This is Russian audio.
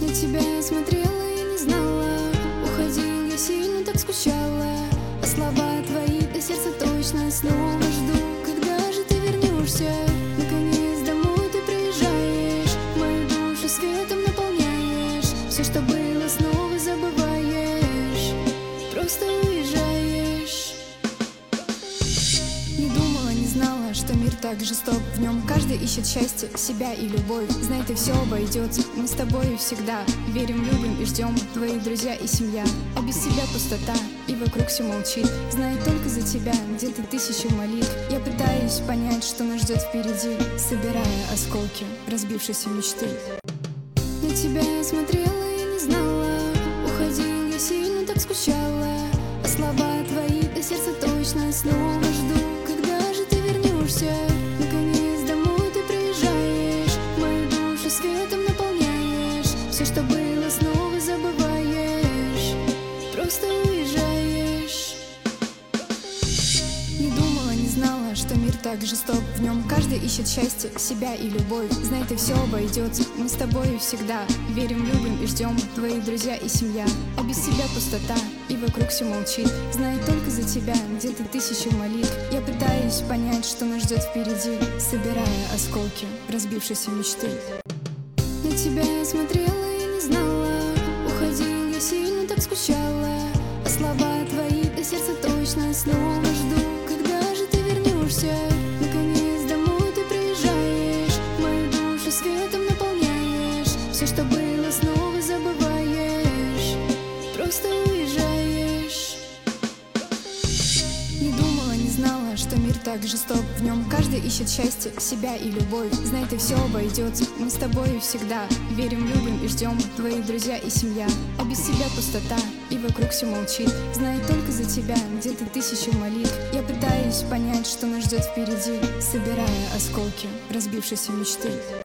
На тебя я смотрела и не знала, уходил я сильно, так скучала. А слова твои до сердца точно снова жду. Когда же ты вернешься? Наконец домой ты приезжаешь, мою душу светом наполняешь. Все, что было, снова забываешь, просто уезжаешь. Не думала, не знала, что мир так жесток. В нем каждый ищет счастье, себя и любовь. Знай, ты все обойдется, мы с тобою всегда верим, любим и ждем, твои друзья и семья. А без тебя пустота, и вокруг все молчит. Знаю только за тебя, где-то тысячи молитв. Я пытаюсь понять, что нас ждет впереди, собирая осколки разбившейся мечты. На тебя я смотрела и не знала, уходил я сильно, так скучала. А слова твои до сердца точно снова жду. Когда же ты вернешься? Наконец домой ты приезжаешь, мою душу светом наполняешь. Все, что было, снова забываешь, просто уезжаешь. Не думала, не знала, что мир так жесток. В нем каждый ищет счастье, себя и любовь. Знай, ты все обойдется, мы с тобою всегда верим, любим и ждем, твои друзья и семья. А без тебя пустота, и вокруг все молчит. Знаю только за тебя, где-то тысячи молитв. Я пытаюсь понять, что нас ждет впереди, собирая осколки разбившейся мечты. На тебя я смотрела и не знала, уходил я сильно, так скучала. А слова твои до сердца точно снова жду. Когда же ты вернешься? Наконец домой ты приезжаешь, мою душу светом наполняешь. Все, что было, снова забываешь, просто уезжаешь. Не думала, не знала, что мир так жесток. В нем каждый ищет счастье, себя и любовь. Знай, ты все обойдется, мы с тобою всегда верим, любим и ждем, твои друзья и семья. А без тебя пустота, и вокруг все молчит. Знаю только за тебя, где-то тысячи молитв. Я пытаюсь понять, что нас ждет впереди, собирая осколки разбившейся мечты.